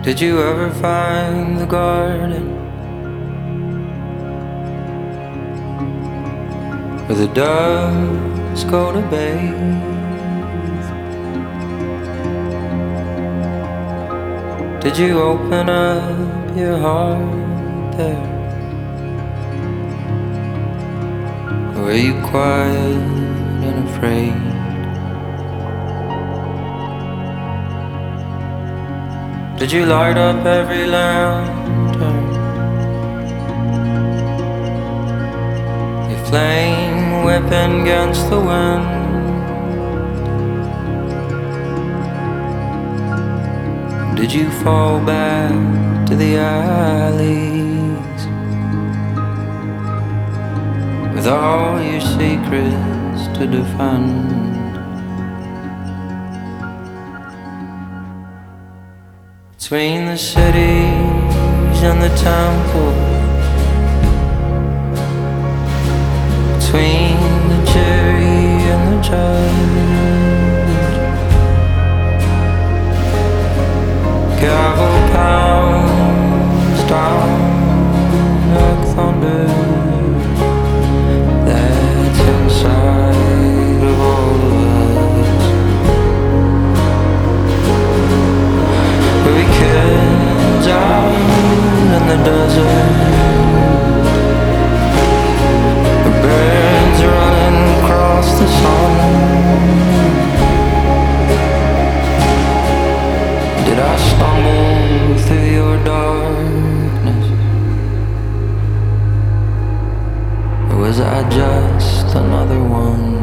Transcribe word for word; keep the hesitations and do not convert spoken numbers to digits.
Did you ever find the garden where the doves go to bathe? Did you open up your heart there? Or were you quiet and afraid? Did you light up every lantern? Your flame whipping against the wind? Did you fall back to the alleys with all your secrets to defend? Between the cities and the temples, between the jury and the judge, gavel pounds down like thunder. That's inside of all of us. We kids out in the desert, the birds running across the sun. Did I stumble through your darkness, or was I just another one?